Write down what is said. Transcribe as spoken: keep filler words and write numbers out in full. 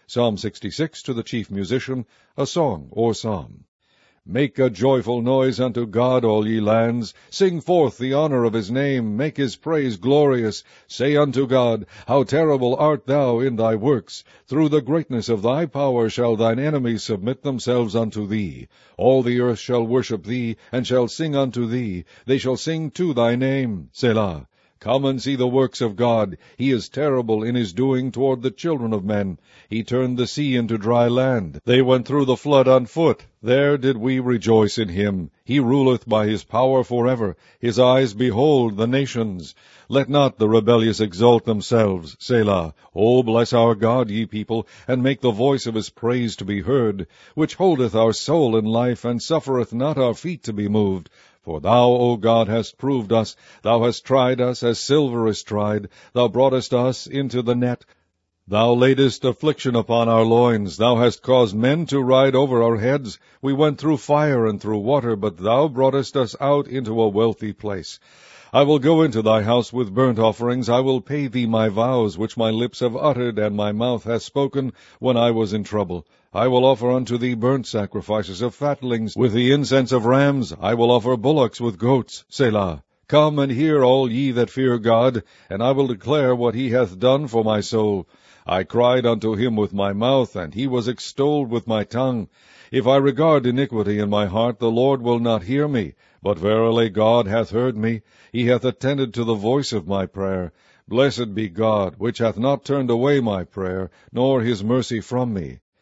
Psalm sixty-six, to the chief musician, a song or psalm. Make a joyful noise unto God, all ye lands. Sing forth the honour of his name. Make his praise glorious. Say unto God, how terrible art thou in thy works! Through the greatness of thy power shall thine enemies submit themselves unto thee. All the earth shall worship thee, and shall sing unto thee. They shall sing to thy name. Selah. Come and see the works of God. He is terrible in his doing toward the children of men. He turned the sea into dry land. They went through the flood on foot. There did we rejoice in him. He ruleth by his power forever. His eyes behold the nations. Let not the rebellious exalt themselves. Selah. O bless our God, ye people, and make the voice of his praise to be heard, which holdeth our soul in life, and suffereth not our feet to be moved. For thou, O God, hast proved us. Thou hast tried us as silver is tried. Thou broughtest us into the net. Thou laidest affliction upon our loins. Thou hast caused men to ride over our heads. We went through fire and through water, but thou broughtest us out into a wealthy place. I will go into thy house with burnt offerings. I will pay thee my vows, which my lips have uttered, and my mouth hath spoken when I was in trouble. I will offer unto thee burnt sacrifices of fatlings, with the incense of rams. I will offer bullocks with goats. Selah. Come and hear, all ye that fear God, and I will declare what he hath done for my soul. I cried unto him with my mouth, and he was extolled with my tongue. If I regard iniquity in my heart, the Lord will not hear me. But verily God hath heard me. He hath attended to the voice of my prayer. Blessed be God, which hath not turned away my prayer, nor his mercy from me.